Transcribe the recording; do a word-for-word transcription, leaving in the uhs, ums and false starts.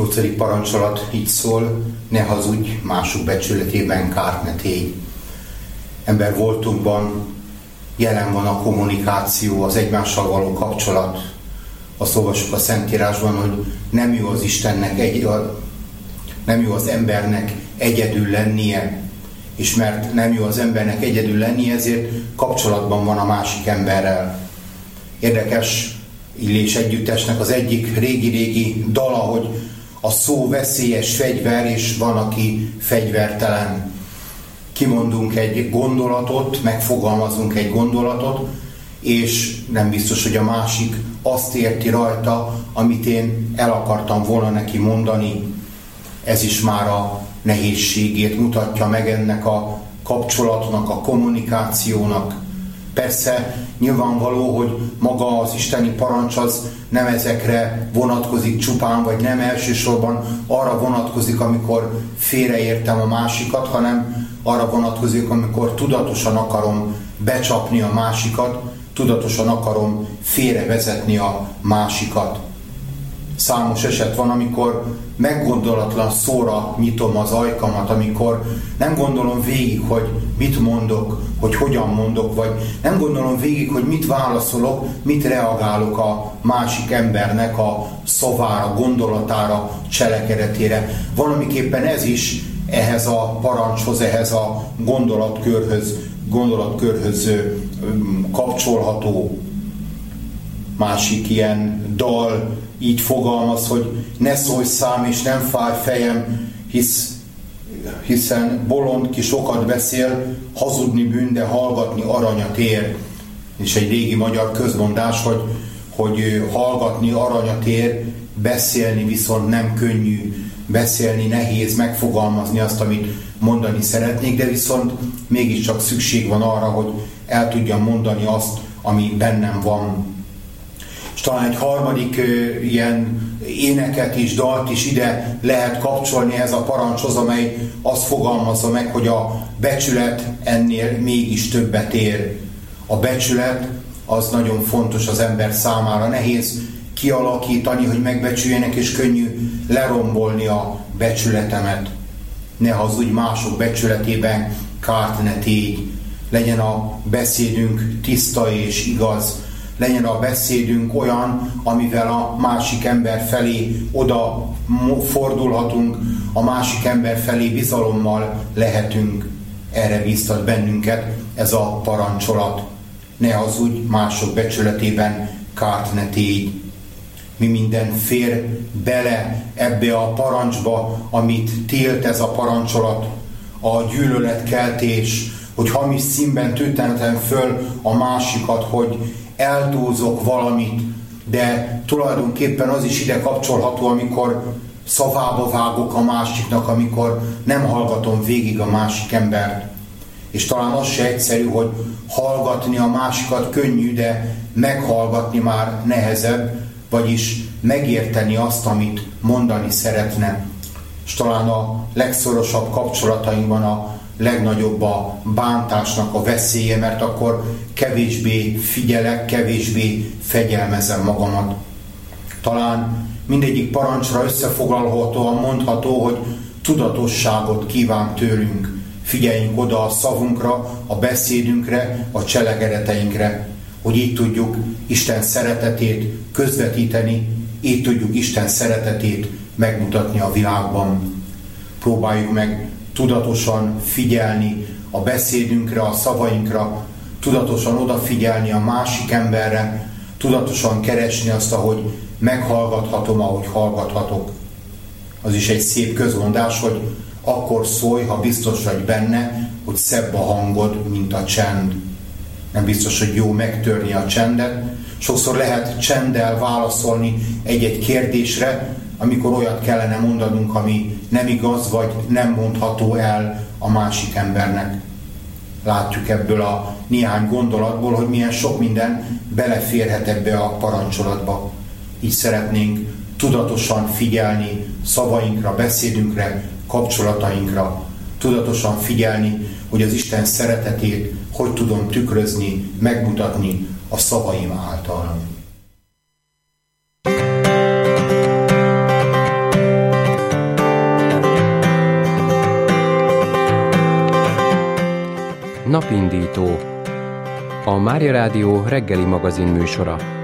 Nyolcadik parancsolat így szól: ne hazudj, mások becsületében kárt ne tégy. Ember voltunkban jelen van a kommunikáció, az egymással való kapcsolat. Azt olvassuk a Szentírásban, hogy nem jó az Istennek, egy, nem jó az embernek egyedül lennie, és mert nem jó az embernek egyedül lennie, ezért kapcsolatban van a másik emberrel. Érdekes Illés együttesnek az egyik régi-régi dala, hogy a szó veszélyes fegyver, és van, aki fegyvertelen. Kimondunk egy gondolatot, megfogalmazunk egy gondolatot, és nem biztos, hogy a másik azt érti rajta, amit én el akartam volna neki mondani. Ez is már a nehézségét mutatja meg ennek a kapcsolatnak, a kommunikációnak. Persze nyilvánvaló, hogy maga az isteni parancs az nem ezekre vonatkozik csupán, vagy nem elsősorban arra vonatkozik, amikor félreértem a másikat, hanem arra vonatkozik, amikor tudatosan akarom becsapni a másikat, tudatosan akarom félrevezetni a másikat. Számos eset van, amikor meggondolatlan szóra nyitom az ajkamat, amikor nem gondolom végig, hogy mit mondok, hogy hogyan mondok, vagy nem gondolom végig, hogy mit válaszolok, mit reagálok a másik embernek a szavára, gondolatára, cselekedetére. Valamiképpen ez is ehhez a parancshoz, ehhez a gondolatkörhöz, gondolatkörhöz kapcsolható. Másik ilyen dal így fogalmaz, hogy ne szólj szám és nem fáj fejem, hisz, hiszen bolond ki sokat beszél, hazudni bűn, de hallgatni aranyat ér. És egy régi magyar közmondás, hogy, hogy hallgatni aranyat ér, beszélni viszont nem könnyű, beszélni nehéz, megfogalmazni azt, amit mondani szeretnék, de viszont mégiscsak szükség van arra, hogy el tudjam mondani azt, ami bennem van. És talán egy harmadik ö, ilyen éneket is, dalt is ide lehet kapcsolni ez a parancshoz, amely azt fogalmazza meg, hogy a becsület ennél mégis többet ér. A becsület az nagyon fontos az ember számára. Nehéz kialakítani, hogy megbecsüljenek, és könnyű lerombolni a becsületemet. Ne hazudj, mások becsületében kárt ne tégy. Legyen a beszédünk tiszta és igaz. Legyen a beszédünk olyan, amivel a másik ember felé oda fordulhatunk, a másik ember felé bizalommal lehetünk. Erre bíztat bennünket ez a parancsolat. Ne hazudj, mások becsületében kárt ne tégy. Mi minden fér bele ebbe a parancsba, amit tilt ez a parancsolat, a gyűlöletkeltés, hogy hamis színben tüntetem föl a másikat, hogy eltúlzok valamit, de tulajdonképpen az is ide kapcsolható, amikor szavába vágok a másiknak, amikor nem hallgatom végig a másik embert. És talán az se egyszerű, hogy hallgatni a másikat könnyű, de meghallgatni már nehezebb, vagyis megérteni azt, amit mondani szeretne. És talán a legszorosabb kapcsolatainkban a legnagyobb a bántásnak a veszélye, mert akkor kevésbé figyelek, kevésbé fegyelmezem magamat. Talán mindegyik parancsra összefoglalhatóan mondható, hogy tudatosságot kíván tőlünk. Figyeljünk oda a szavunkra, a beszédünkre, a cselekedeteinkre, hogy így tudjuk Isten szeretetét közvetíteni, így tudjuk Isten szeretetét megmutatni a világban. Próbáljuk meg tudatosan figyelni a beszédünkre, a szavainkra, tudatosan odafigyelni a másik emberre, tudatosan keresni azt, ahogy meghallgathatom, ahogy hallgathatok. Az is egy szép közmondás, hogy akkor szólj, ha biztos vagy benne, hogy szebb a hangod, mint a csend. Nem biztos, hogy jó megtörni a csendet. Sokszor lehet csenddel válaszolni egy-egy kérdésre, amikor olyat kellene mondanunk, ami nem igaz, vagy nem mondható el a másik embernek. Látjuk ebből a néhány gondolatból, hogy milyen sok minden beleférhet ebbe a parancsolatba. Így szeretnénk tudatosan figyelni szavainkra, beszédünkre, kapcsolatainkra. Tudatosan figyelni, hogy az Isten szeretetét hogy tudom tükrözni, megmutatni a szavaim által. Napindító, a Mária Rádió reggeli magazin műsora.